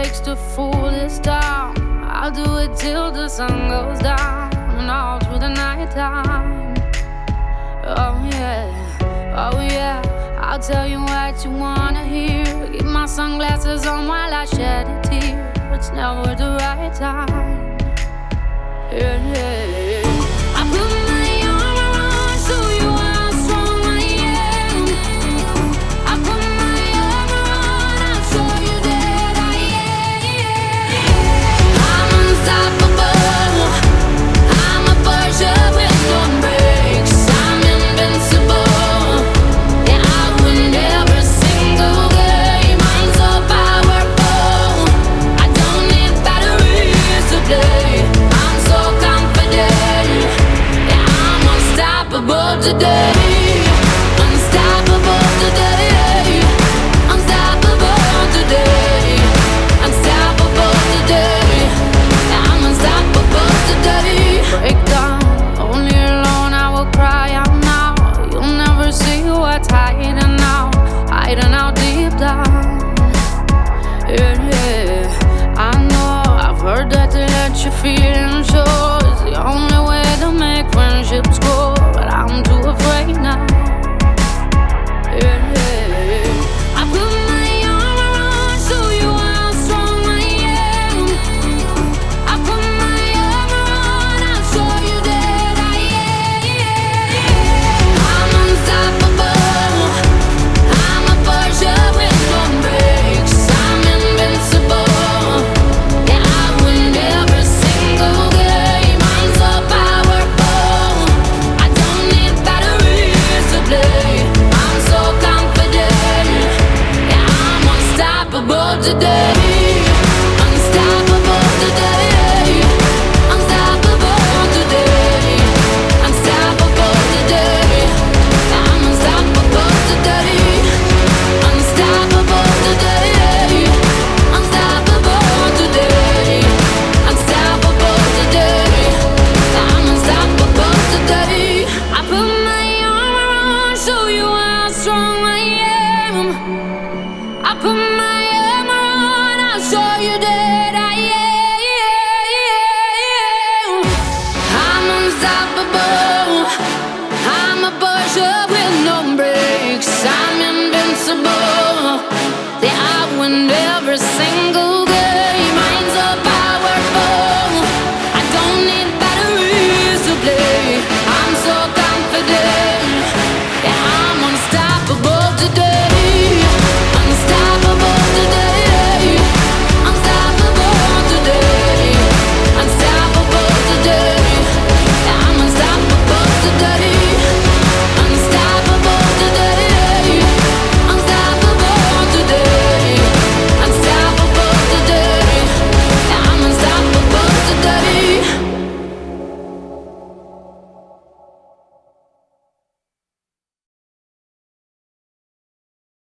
takes to fool this town. I'll do it till the sun goes down and all through the night time. Oh yeah, oh yeah, I'll tell you what you wanna hear. Keep my sunglasses on while I shed a tear. It's never the right time. Yeah, yeah, yeah. I put my arm around so you how strong I am. I put my arm around, I'll show you that I am. I'm unstoppable. I'm a Porsche with no brakes. I'm invincible. Yeah, I win every single game. I'm so powerful. I don't need batteries to play. I'm so confident. Yeah, I'm unstoppable today. Unstoppable today. Unstoppable today. Unstoppable today. Yeah, I'm unstoppable today. Break down, only alone I will cry out now. You'll never see what's hiding out, hiding out deep down. Yeah, yeah, I know, I've heard that to let you feel